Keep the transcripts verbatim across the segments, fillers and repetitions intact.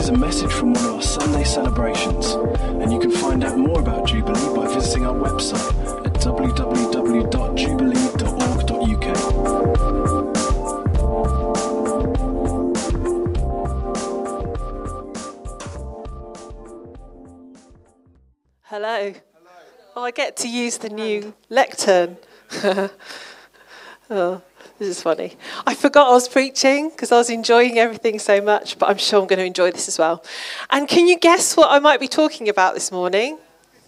is a message from one of our Sunday celebrations, and you can find out more about Jubilee by visiting our website at w w w dot jubilee dot org dot u k. Hello. Hello. Oh, I get to use the new lectern. Oh, this is funny. I forgot I was preaching because I was enjoying everything so much, but I'm sure I'm going to enjoy this as well. And can you guess what I might be talking about this morning?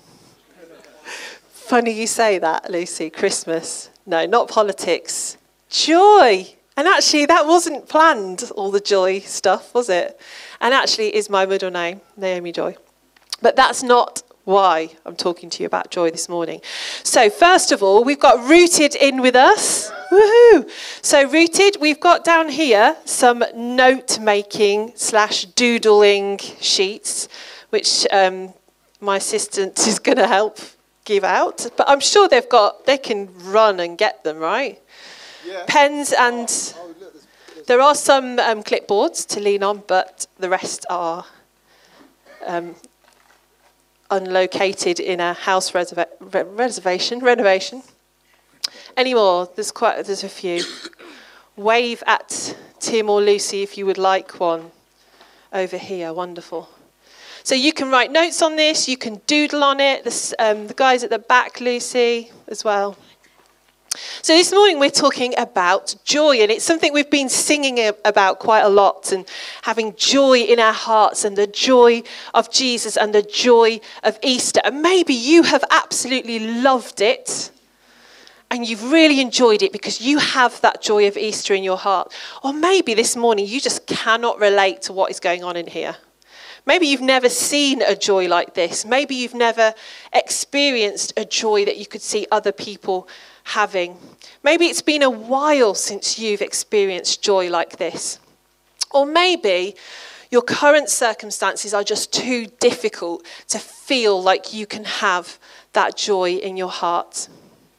Funny you say that, Lucy. Christmas. No, not politics. Joy. And actually, that wasn't planned, all the joy stuff, was it? And actually, it is my middle name, Naomi Joy. But that's not why I'm talking to you about joy this morning. So first of all, we've got Rooted in with us. Woohoo! So Rooted, we've got down here some note-making slash doodling sheets, which um, my assistant is going to help give out. But I'm sure they've got, they can run and get them, right? Yeah. Pens and oh, oh, look, there's, there's... there are some um, clipboards to lean on, but the rest are Um, unlocated in a house reserva- re- reservation, renovation. Any more? There's quite, there's a few. Wave at Tim or Lucy if you would like one over here. Wonderful. So you can write notes on this, you can doodle on it. This, um, the guys at the back, Lucy, as well. So this morning we're talking about joy, and it's something we've been singing about quite a lot, and having joy in our hearts and the joy of Jesus and the joy of Easter. And maybe you have absolutely loved it and you've really enjoyed it because you have that joy of Easter in your heart. Or maybe this morning you just cannot relate to what is going on in here. Maybe you've never seen a joy like this. Maybe you've never experienced a joy that you could see other people having. Maybe it's been a while since you've experienced joy like this. Or maybe your current circumstances are just too difficult to feel like you can have that joy in your heart.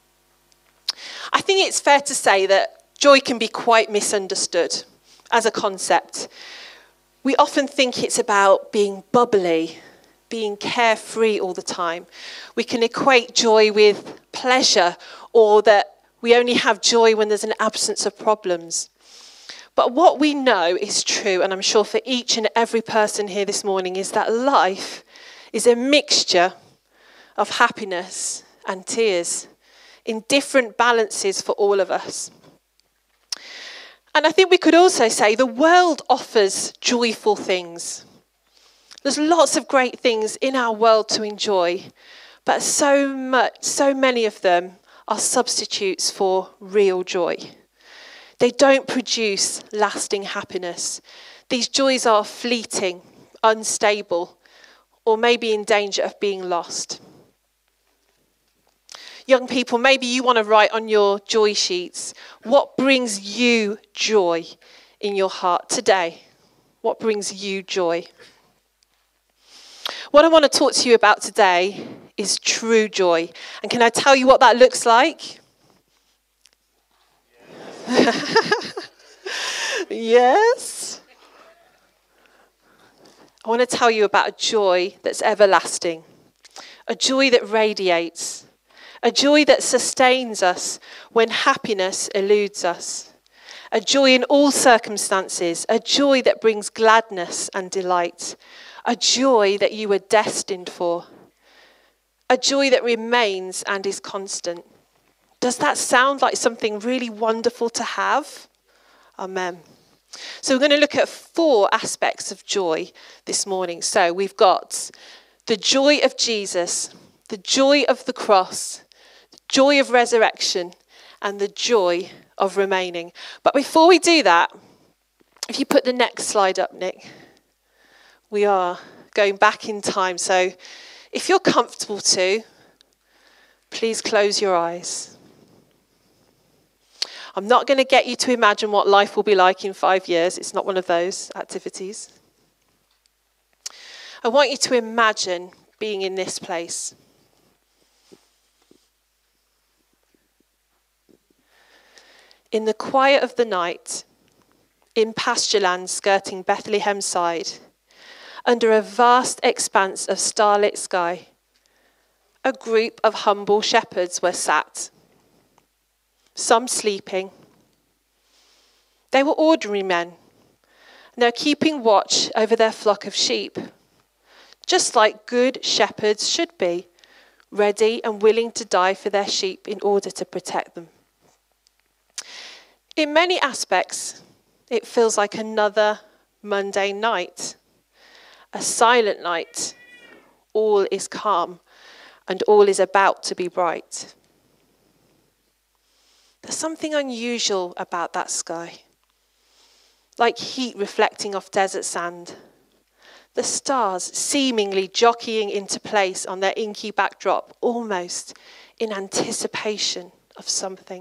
I think it's fair to say that joy can be quite misunderstood as a concept. We often think it's about being bubbly, being carefree all the time. We can equate joy with pleasure, or that we only have joy when there's an absence of problems. But what we know is true, and I'm sure for each and every person here this morning, is that life is a mixture of happiness and tears in different balances for all of us. And I think we could also say the world offers joyful things. There's lots of great things in our world to enjoy, but so much, so many of them are substitutes for real joy. They don't produce lasting happiness. These joys are fleeting, unstable, or maybe in danger of being lost. Young people, maybe you want to write on your joy sheets, what brings you joy in your heart today? What brings you joy? What I want to talk to you about today is true joy. And can I tell you what that looks like? Yes. I want to tell you about a joy that's everlasting, a joy that radiates, a joy that sustains us when happiness eludes us, a joy in all circumstances, a joy that brings gladness and delight, a joy that you were destined for, a joy that remains and is constant. Does that sound like something really wonderful to have? Amen. So we're going to look at four aspects of joy this morning. So we've got the joy of Jesus, the joy of the cross, the joy of resurrection, and the joy of remaining. But before we do that, if you put the next slide up, Nick, we are going back in time. So if you're comfortable to, please close your eyes. I'm not going to get you to imagine what life will be like in five years. It's not one of those activities. I want you to imagine being in this place. In the quiet of the night, in pasture land skirting Bethlehem's side, under a vast expanse of starlit sky, a group of humble shepherds were sat, some sleeping. They were ordinary men, and they're keeping watch over their flock of sheep, just like good shepherds should be, ready and willing to die for their sheep in order to protect them. In many aspects, it feels like another Monday night, a silent night. All is calm and all is about to be bright. There's something unusual about that sky, like heat reflecting off desert sand. The stars seemingly jockeying into place on their inky backdrop, almost in anticipation of something.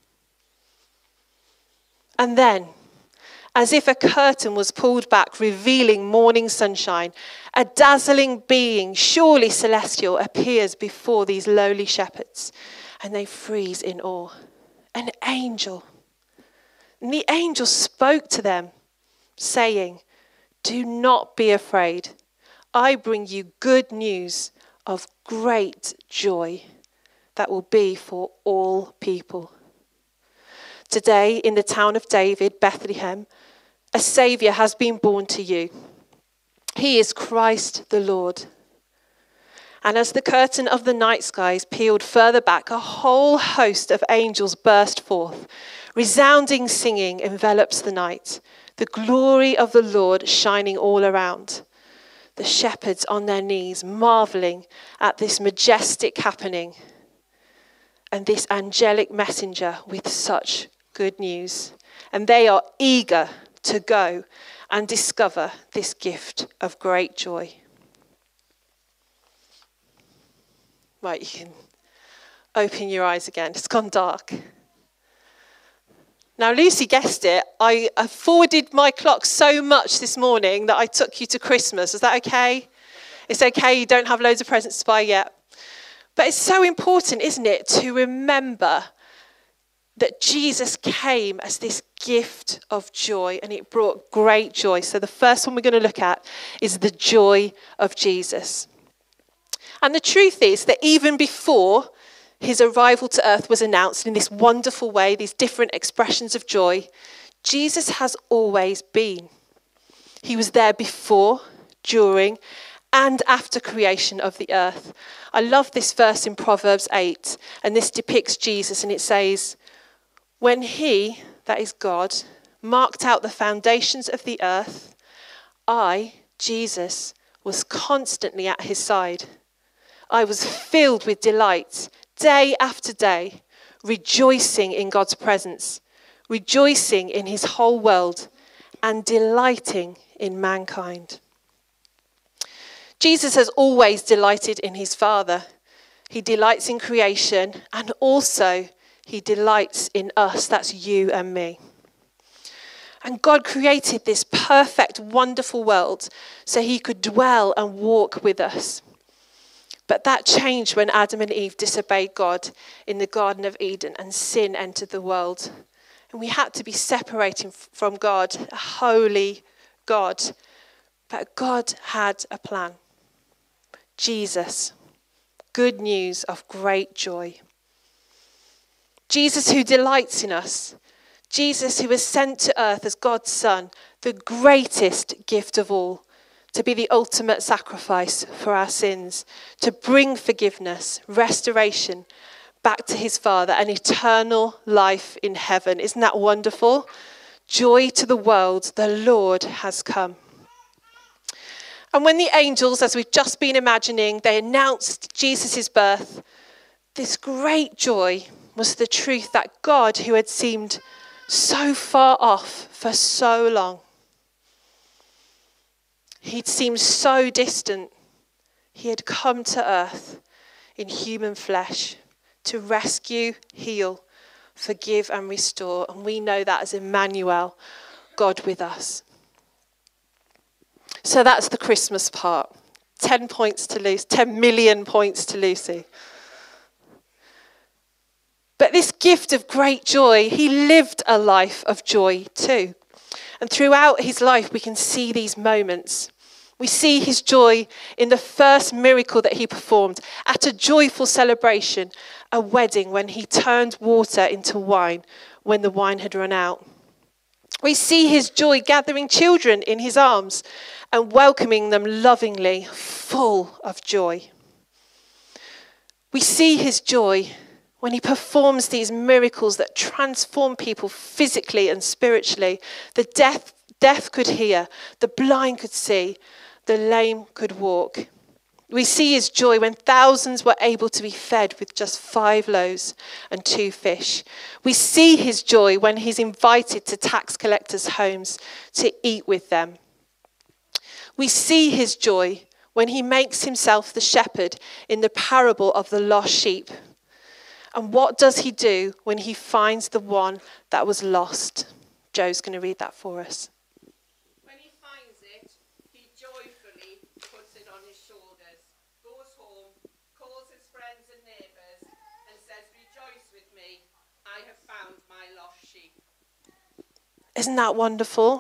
And then, as if a curtain was pulled back, revealing morning sunshine, a dazzling being, surely celestial, appears before these lowly shepherds, and they freeze in awe. An angel. And the angel spoke to them, saying, "Do not be afraid. I bring you good news of great joy that will be for all people. Today, in the town of David, Bethlehem, a Saviour has been born to you. He is Christ the Lord." And as the curtain of the night skies peeled further back, a whole host of angels burst forth. Resounding singing envelops the night, the glory of the Lord shining all around. The shepherds on their knees, marveling at this majestic happening and this angelic messenger with such good news. And they are eager to go and discover this gift of great joy. Right, you can open your eyes again. It's gone dark. Now, Lucy guessed it. I, I forwarded my clock so much this morning that I took you to Christmas. Is that okay? It's okay, you don't have loads of presents to buy yet. But it's so important, isn't it, to remember that Jesus came as this gift of joy, and it brought great joy. So the first one we're going to look at is the joy of Jesus. And the truth is that even before his arrival to earth was announced in this wonderful way, these different expressions of joy, Jesus has always been. He was there before, during, and after creation of the earth. I love this verse in Proverbs eight, and this depicts Jesus, and it says, "When he," that is God, "marked out the foundations of the earth, I, Jesus, was constantly at his side. I was filled with delight day after day, rejoicing in God's presence, rejoicing in his whole world, and delighting in mankind." Jesus has always delighted in his Father. He delights in creation, and also he delights in us. That's you and me. And God created this perfect, wonderful world so he could dwell and walk with us. But that changed when Adam and Eve disobeyed God in the Garden of Eden and sin entered the world. And we had to be separated from God, a holy God. But God had a plan. Jesus, good news of great joy. Jesus who delights in us. Jesus who was sent to earth as God's Son, the greatest gift of all. To be the ultimate sacrifice for our sins, to bring forgiveness, restoration back to his Father, and eternal life in heaven. Isn't that wonderful? Joy to the world, the Lord has come. And when the angels, as we've just been imagining, they announced Jesus' birth, this great joy was the truth that God, who had seemed so far off for so long, he'd seemed so distant. He had come to earth in human flesh to rescue, heal, forgive and restore. And we know that as Emmanuel, God with us. So that's the Christmas part. Ten points to Lucy, ten million points to Lucy. But this gift of great joy, he lived a life of joy too. And throughout his life, we can see these moments. We see his joy in the first miracle that he performed at a joyful celebration, a wedding, when he turned water into wine when the wine had run out. We see his joy gathering children in his arms and welcoming them lovingly, full of joy. We see his joy when he performs these miracles that transform people physically and spiritually. The deaf, deaf could hear, the blind could see, the lame could walk. We see his joy when thousands were able to be fed with just five loaves and two fish. We see his joy when he's invited to tax collectors' homes to eat with them. We see his joy when he makes himself the shepherd in the parable of the lost sheep. And what does he do when he finds the one that was lost? Joe's going to read that for us. When he finds it, he joyfully puts it on his shoulders, goes home, calls his friends and neighbours, and says, "Rejoice with me, I have found my lost sheep." Isn't that wonderful?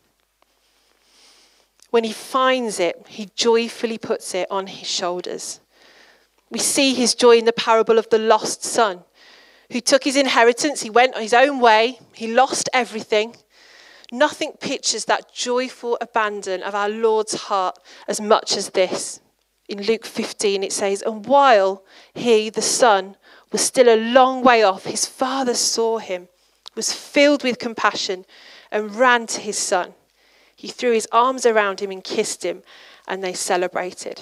When he finds it, he joyfully puts it on his shoulders. We see his joy in the parable of the lost son, who took his inheritance, he went his own way, he lost everything. Nothing pictures that joyful abandon of our Lord's heart as much as this. In Luke fifteen it says, "And while he, the son, was still a long way off, his father saw him, was filled with compassion, and ran to his son. He threw his arms around him and kissed him, and they celebrated."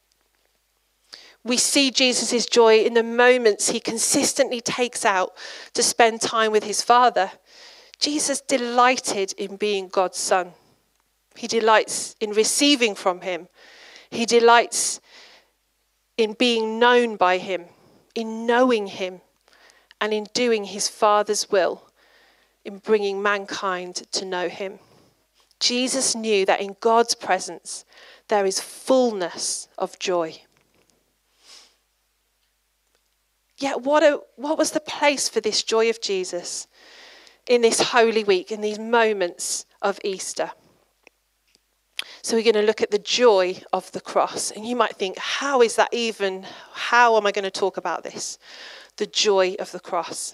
We see Jesus' joy in the moments he consistently takes out to spend time with his Father. Jesus delighted in being God's son. He delights in receiving from him. He delights in being known by him, in knowing him, and in doing his Father's will, in bringing mankind to know him. Jesus knew that in God's presence there is fullness of joy. Yet what, a, what was the place for this joy of Jesus in this Holy Week, in these moments of Easter? So we're going to look at the joy of the cross. And you might think, how is that even, how am I going to talk about this? The joy of the cross.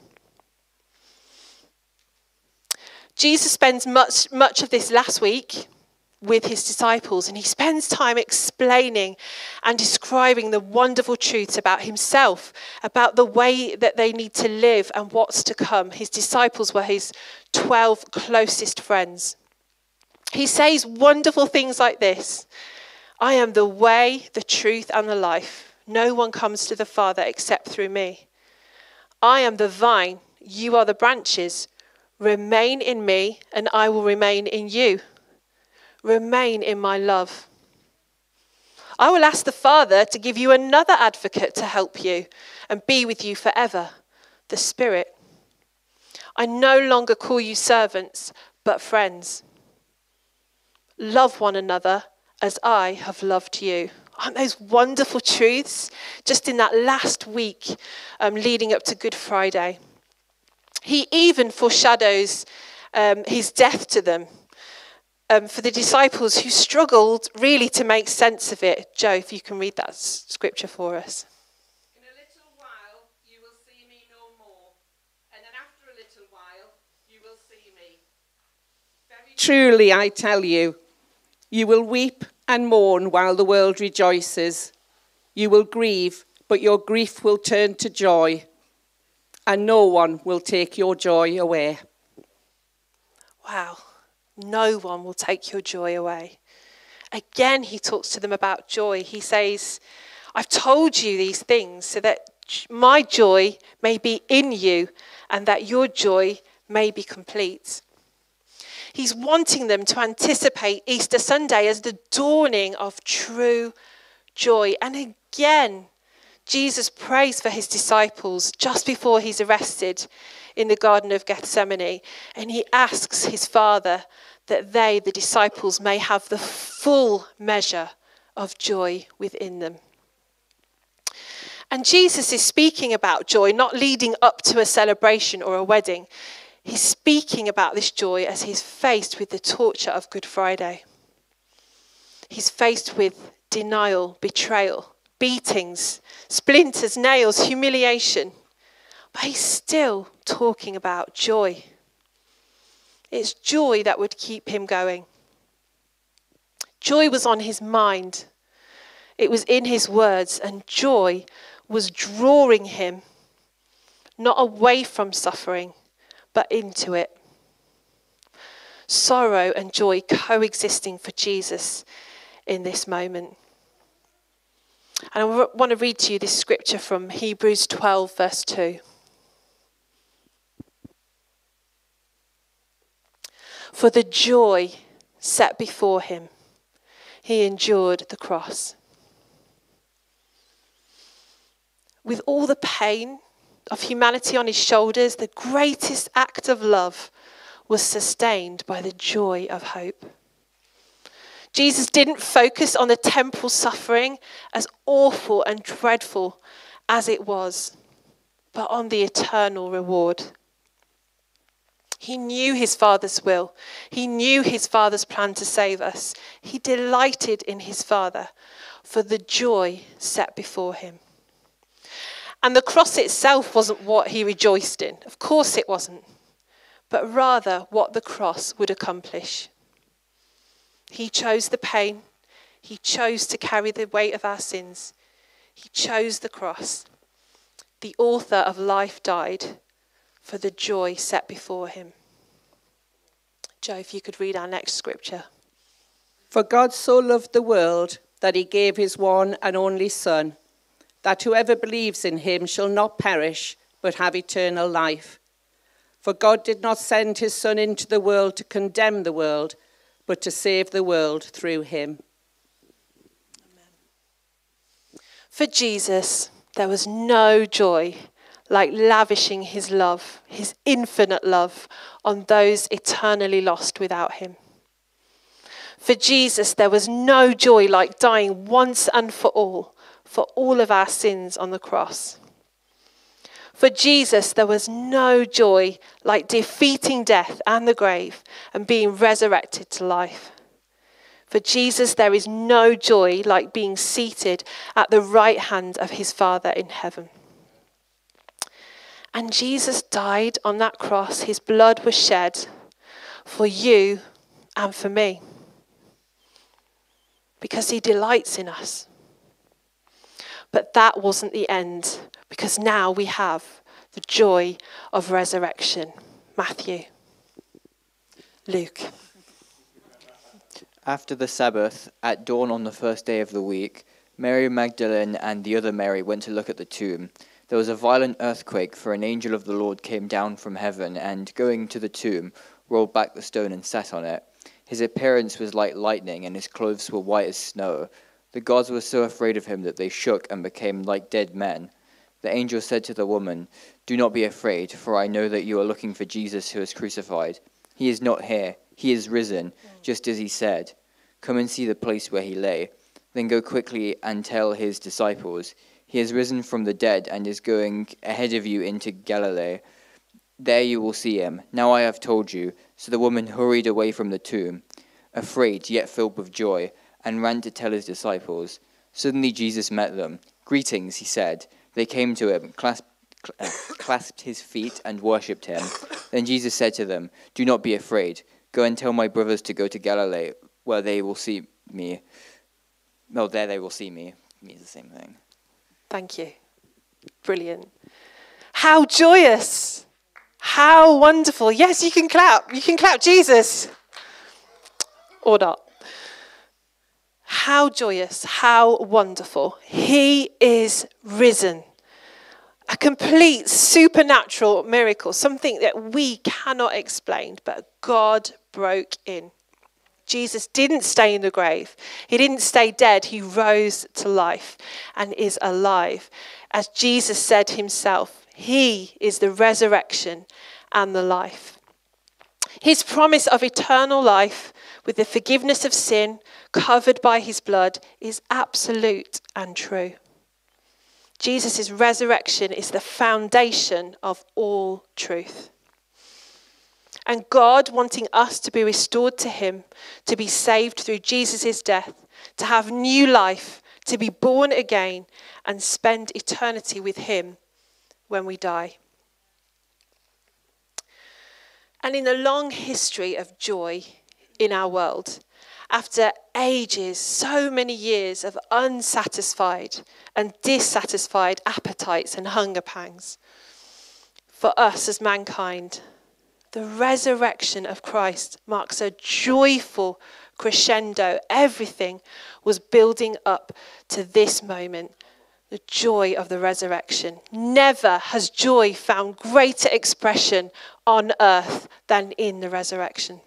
Jesus spends much, much of this last week with his disciples, and he spends time explaining and describing the wonderful truths about himself, about the way that they need to live and what's to come. His disciples were his twelve closest friends. He says wonderful things like this: "I am the way, the truth, and the life. No one comes to the Father except through me. I am the vine, you are the branches. Remain in me, and I will remain in you. Remain in my love. I will ask the Father to give you another advocate to help you and be with you forever, the Spirit. I no longer call you servants, but friends. Love one another as I have loved you." Aren't those wonderful truths just in that last week um, leading up to Good Friday? He even foreshadows um, his death to them. Um, for the disciples who struggled really to make sense of it. Joe, if you can read that s- scripture for us. "In a little while you will see me no more, and then after a little while you will see me. Very truly I tell you, you will weep and mourn while the world rejoices. You will grieve, but your grief will turn to joy, and no one will take your joy away." Wow. No one will take your joy away. Again, he talks to them about joy. He says, "I've told you these things so that my joy may be in you and that your joy may be complete." He's wanting them to anticipate Easter Sunday as the dawning of true joy. And again, Jesus prays for his disciples just before he's arrested in the Garden of Gethsemane. And he asks his Father that they, the disciples, may have the full measure of joy within them. And Jesus is speaking about joy, not leading up to a celebration or a wedding. He's speaking about this joy as he's faced with the torture of Good Friday. He's faced with denial, betrayal, beatings, splinters, nails, humiliation. But he's still talking about joy. It's joy that would keep him going. Joy was on his mind. It was in his words, and joy was drawing him not away from suffering, but into it. Sorrow and joy coexisting for Jesus in this moment. And I want to read to you this scripture from Hebrews twelve, verse two. For the joy set before him, he endured the cross. With all the pain of humanity on his shoulders, the greatest act of love was sustained by the joy of hope. Jesus didn't focus on the temporal suffering, as awful and dreadful as it was, but on the eternal reward. He knew his Father's will. He knew his Father's plan to save us. He delighted in his Father for the joy set before him. And the cross itself wasn't what he rejoiced in. Of course it wasn't. But rather what the cross would accomplish. He chose the pain. He chose to carry the weight of our sins. He chose the cross. The author of life died for the joy set before him. Joe, if you could read our next scripture. For God so loved the world that he gave his one and only Son, that whoever believes in him shall not perish, but have eternal life. For God did not send his Son into the world to condemn the world, but to save the world through him. Amen. For Jesus, there was no joy like lavishing his love, his infinite love, on those eternally lost without him. For Jesus, there was no joy like dying once and for all, for all of our sins on the cross. For Jesus, there was no joy like defeating death and the grave and being resurrected to life. For Jesus, there is no joy like being seated at the right hand of his Father in heaven. And Jesus died on that cross. His blood was shed for you and for me, because he delights in us. But that wasn't the end, because now we have the joy of resurrection. Matthew. Luke. After the Sabbath, at dawn on the first day of the week, Mary Magdalene and the other Mary went to look at the tomb. There was a violent earthquake, for an angel of the Lord came down from heaven and, going to the tomb, rolled back the stone and sat on it. His appearance was like lightning, and his clothes were white as snow. The guards were so afraid of him that they shook and became like dead men. The angel said to the woman, "Do not be afraid, for I know that you are looking for Jesus who was crucified. He is not here. He is risen, just as he said. Come and see the place where he lay. Then go quickly and tell his disciples, he has risen from the dead and is going ahead of you into Galilee. There you will see him. Now I have told you." So the woman hurried away from the tomb, afraid yet filled with joy, and ran to tell his disciples. Suddenly Jesus met them. "Greetings," he said. They came to him, clasped, clasped his feet, and worshipped him. Then Jesus said to them, "Do not be afraid. Go and tell my brothers to go to Galilee, where they will see me." No, there they will see me. It means the same thing. Thank you. Brilliant. How joyous. How wonderful. Yes, you can clap. You can clap Jesus. Or not. How joyous. How wonderful. He is risen. A complete supernatural miracle. Something that we cannot explain, but God broke in. Jesus didn't stay in the grave. He didn't stay dead. He rose to life and is alive. As Jesus said himself, he is the resurrection and the life. His promise of eternal life with the forgiveness of sin covered by his blood is absolute and true. Jesus' resurrection is the foundation of all truth. And God wanting us to be restored to him, to be saved through Jesus' death, to have new life, to be born again and spend eternity with him when we die. And in the long history of joy in our world, after ages, so many years of unsatisfied and dissatisfied appetites and hunger pangs, for us as mankind, the resurrection of Christ marks a joyful crescendo. Everything was building up to this moment, the joy of the resurrection. Never has joy found greater expression on earth than in the resurrection.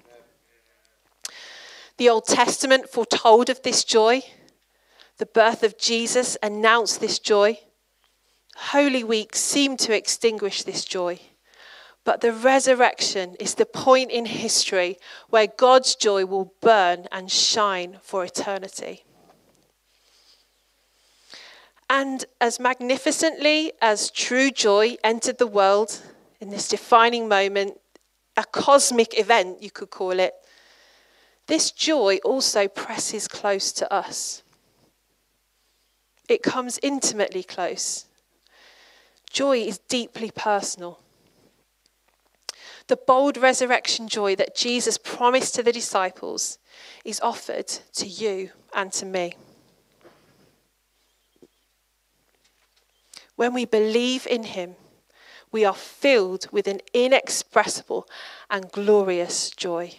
The Old Testament foretold of this joy. The birth of Jesus announced this joy. Holy Week seemed to extinguish this joy. But the resurrection is the point in history where God's joy will burn and shine for eternity. And as magnificently as true joy entered the world in this defining moment, a cosmic event, you could call it, this joy also presses close to us. It comes intimately close. Joy is deeply personal. The bold resurrection joy that Jesus promised to the disciples is offered to you and to me. When we believe in him, we are filled with an inexpressible and glorious joy.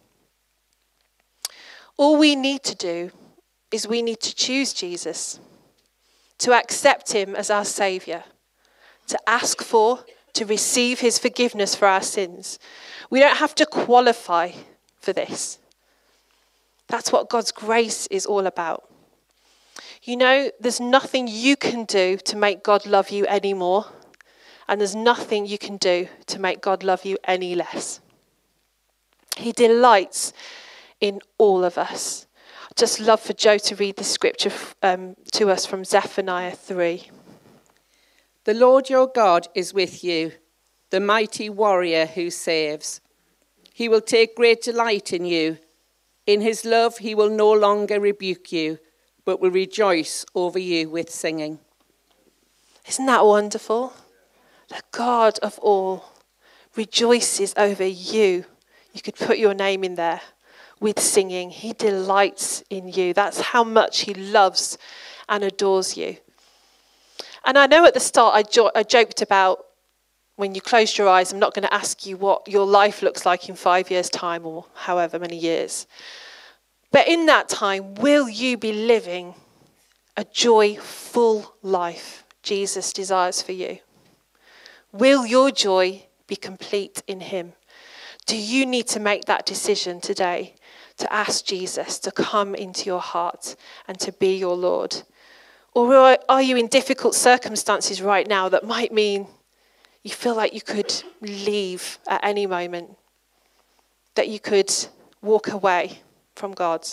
All we need to do is we need to choose Jesus, to accept him as our Saviour, to ask for, to receive his forgiveness for our sins. We don't have to qualify for this. That's what God's grace is all about. You know, there's nothing you can do to make God love you any more, and there's nothing you can do to make God love you any less. He delights in all of us. I'd just love for Joe to read the scripture um, to us from Zephaniah three. The Lord your God is with you, the mighty warrior who saves. He will take great delight in you. In his love he will no longer rebuke you, but will rejoice over you with singing. Isn't that wonderful? The God of all rejoices over you. You could put your name in there with singing. He delights in you. That's how much he loves and adores you. And I know at the start I, jo- I joked about when you closed your eyes, I'm not going to ask you what your life looks like in five years' time or however many years. But in that time, will you be living a joyful life Jesus desires for you? Will your joy be complete in him? Do you need to make that decision today to ask Jesus to come into your heart and to be your Lord? Or are you in difficult circumstances right now that might mean you feel like you could leave at any moment, that you could walk away from God?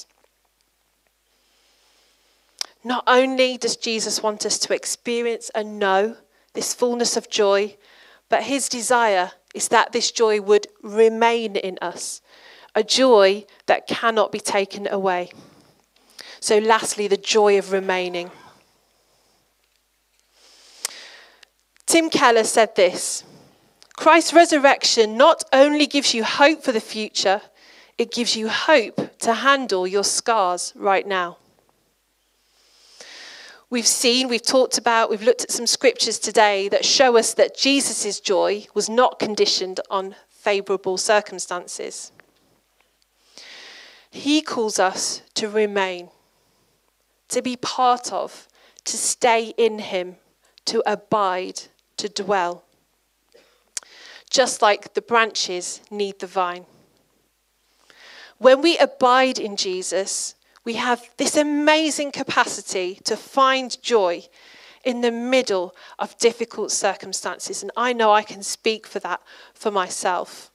Not only does Jesus want us to experience and know this fullness of joy, but his desire is that this joy would remain in us, a joy that cannot be taken away. So lastly, the joy of remaining. Tim Keller said this: Christ's resurrection not only gives you hope for the future, it gives you hope to handle your scars right now. We've seen, we've talked about, we've looked at some scriptures today that show us that Jesus' joy was not conditioned on favourable circumstances. He calls us to remain, to be part of, to stay in him, to abide, to dwell. Just like the branches need the vine. When we abide in Jesus, we have this amazing capacity to find joy in the middle of difficult circumstances. And I know I can speak for that for myself.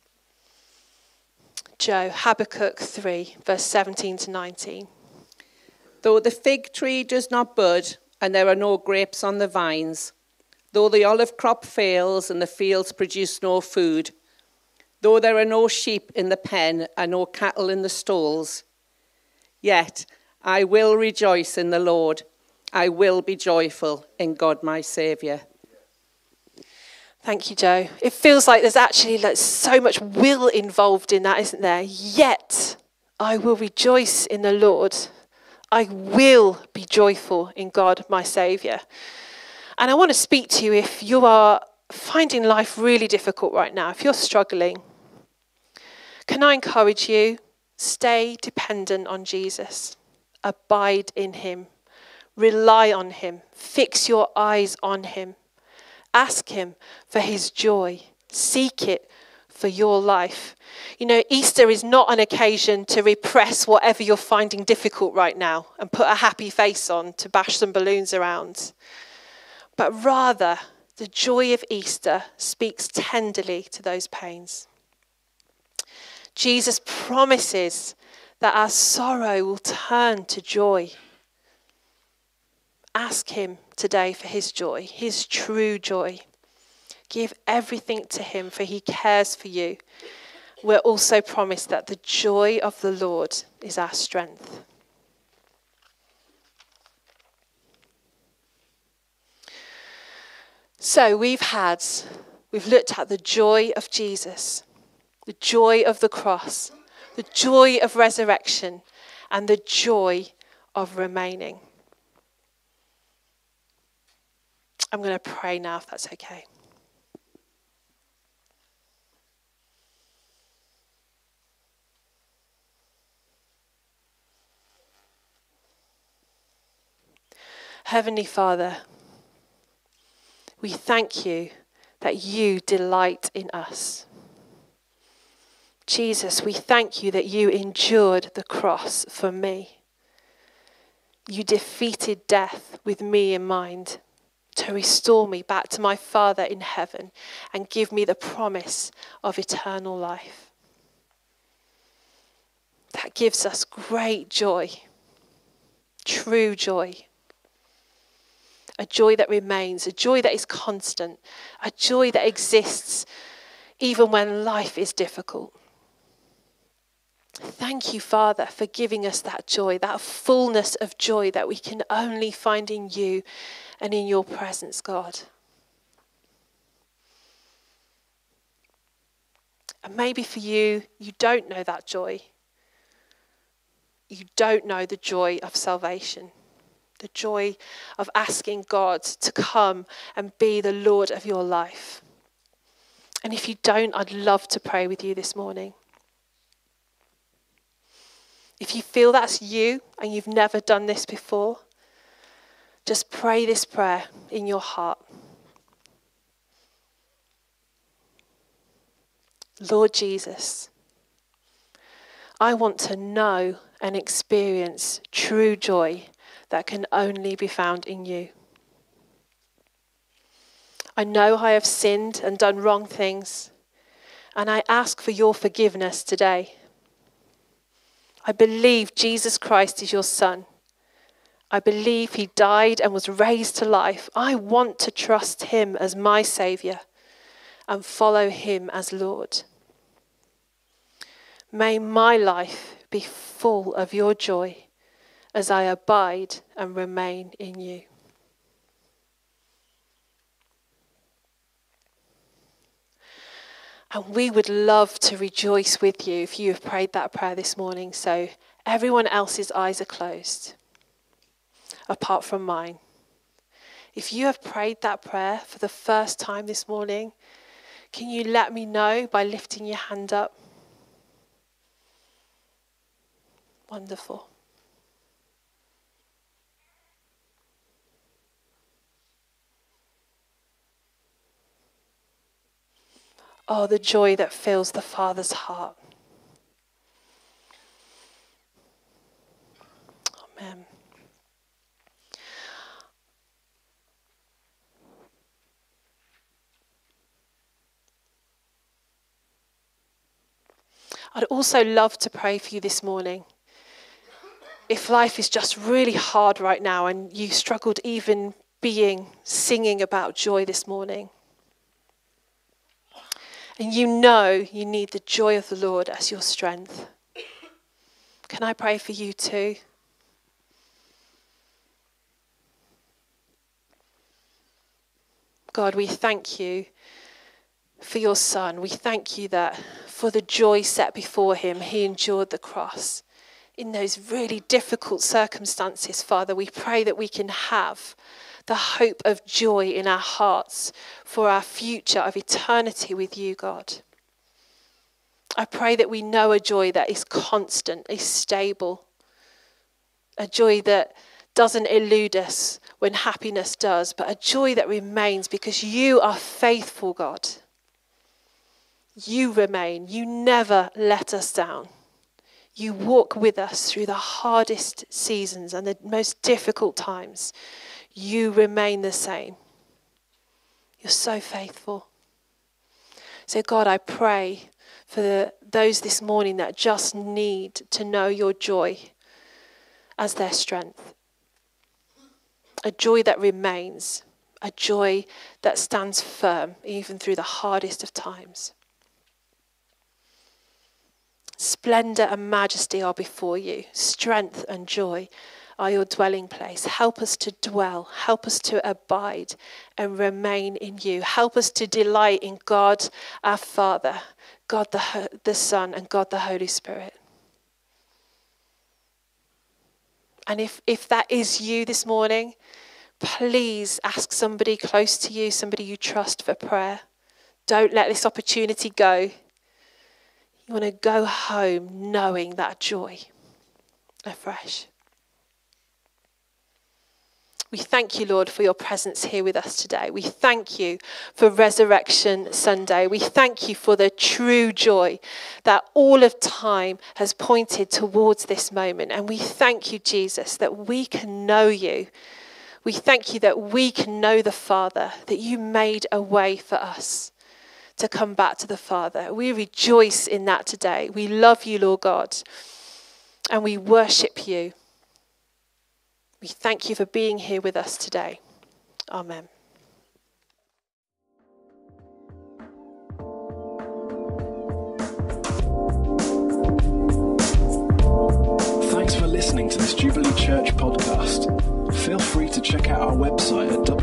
Joe, Habakkuk three, verse seventeen to nineteen. Though the fig tree does not bud, and there are no grapes on the vines, though the olive crop fails and the fields produce no food, Though there are no sheep in the pen and no cattle in the stalls, yet I will rejoice in the Lord. I will be joyful in God my Saviour. Thank you, Joe. It feels like there's actually like so much will involved in that, isn't there? Yet I will rejoice in the Lord. I will be joyful in God my Saviour. And I want to speak to you if you are finding life really difficult right now, if you're struggling. Can I encourage you? Stay dependent on Jesus. Abide in him. Rely on him. Fix your eyes on him. Ask him for his joy. Seek it for your life. You know, Easter is not an occasion to repress whatever you're finding difficult right now and put a happy face on to bash some balloons around. But rather, the joy of Easter speaks tenderly to those pains. Jesus promises that our sorrow will turn to joy. Ask him today for his joy, his true joy. Give everything to him, for he cares for you. We're also promised that the joy of the Lord is our strength. So we've had, we've looked at the joy of Jesus, the joy of the cross, the joy of resurrection, and the joy of remaining. I'm going to pray now, if that's okay. Heavenly Father, we thank you that you delight in us. Jesus, we thank you that you endured the cross for me. You defeated death with me in mind to restore me back to my Father in heaven and give me the promise of eternal life. That gives us great joy, true joy. A joy that remains, a joy that is constant, a joy that exists even when life is difficult. Thank you, Father, for giving us that joy, that fullness of joy that we can only find in you and in your presence, God. And maybe for you, you don't know that joy. You don't know the joy of salvation. The joy of asking God to come and be the Lord of your life. And if you don't, I'd love to pray with you this morning. If you feel that's you and you've never done this before, just pray this prayer in your heart. Lord Jesus, I want to know and experience true joy that can only be found in you. I know I have sinned and done wrong things, and I ask for your forgiveness today. I believe Jesus Christ is your Son. I believe he died and was raised to life. I want to trust him as my Saviour and follow him as Lord. May my life be full of your joy as I abide and remain in you. And we would love to rejoice with you if you have prayed that prayer this morning. So everyone else's eyes are closed, apart from mine. If you have prayed that prayer for the first time this morning, can you let me know by lifting your hand up? Wonderful. Oh, the joy that fills the Father's heart. Amen. I'd also love to pray for you this morning. If life is just really hard right now and you struggled even being, singing about joy this morning. and you know you need the joy of the Lord as your strength. Can I pray for you too? God, we thank you for your Son. We thank you that for the joy set before him, he endured the cross. In those really difficult circumstances, Father, we pray that we can have the hope of joy in our hearts for our future of eternity with you, God. I pray that we know a joy that is constant, is stable, a joy that doesn't elude us when happiness does, but a joy that remains because you are faithful, God. You remain. You never let us down. You walk with us through the hardest seasons and the most difficult times. You remain the same. You're so faithful. So God, I pray for the, those this morning that just need to know your joy as their strength. A joy that remains, a joy that stands firm even through the hardest of times. Splendor and majesty are before you. Strength and joy are your dwelling place. Help us to dwell. Help us to abide and remain in you. Help us to delight in God our Father, God the, the Son, and God the Holy Spirit. And if, if that is you this morning, please ask somebody close to you, somebody you trust for prayer. Don't let this opportunity go. You want to go home knowing that joy afresh. We thank you, Lord, for your presence here with us today. We thank you for Resurrection Sunday. We thank you for the true joy that all of time has pointed towards this moment. And we thank you, Jesus, that we can know you. We thank you that we can know the Father, that you made a way for us to come back to the Father. We rejoice in that today. We love you, Lord God, and we worship you. We thank you for being here with us today. Amen. Thanks for listening to this Jubilee Church podcast. Feel free to check out our website at